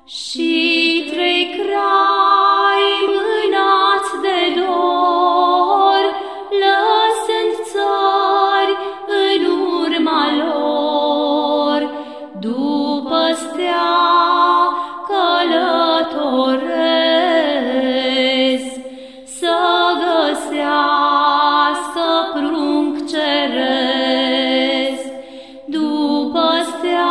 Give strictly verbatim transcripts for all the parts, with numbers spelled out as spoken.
Și trei crai mânați de dor, lăsând țări în urma lor, după stea călătoresc, să găsească prunc ceresc. După stea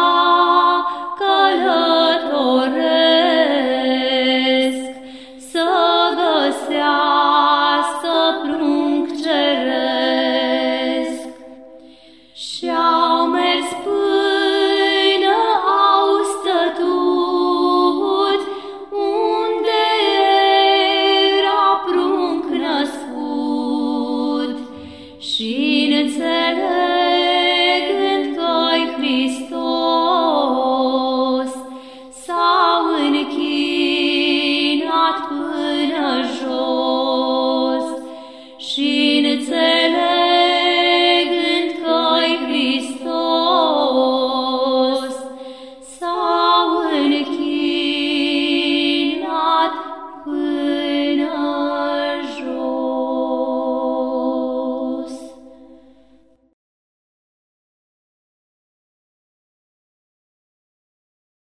călătoresc, să găsească prunc ceresc. Și-au mers până au stătut, unde era prunc născut, și înțelegând că-i Hristos, s-au închinat până jos. Și înțelegând